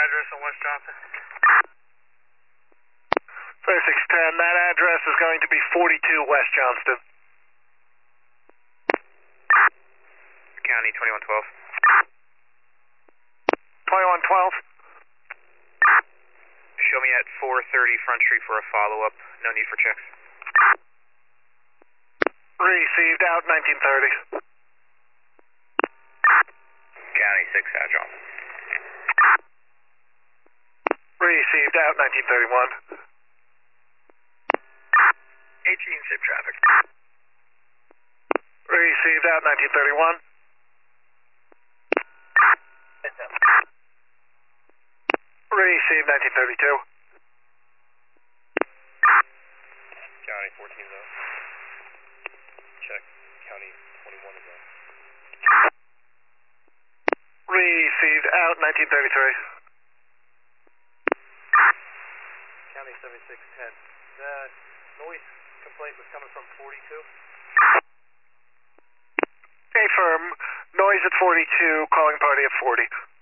address on West Johnson? 3610, that address is going to be 42 West Johnston. County 2112. 2112. Show me at 430 Front Street for a follow-up. No need for checks. Received out 1930. County 6 Johnson. Received out 1931. 18 zip traffic. Received out 1931. Received 1932. County 14 zone. Check. County 21 is on. Received out 1933. County 7610. The noise complaint was coming from 42? Affirm. Noise at 42, calling party at 40.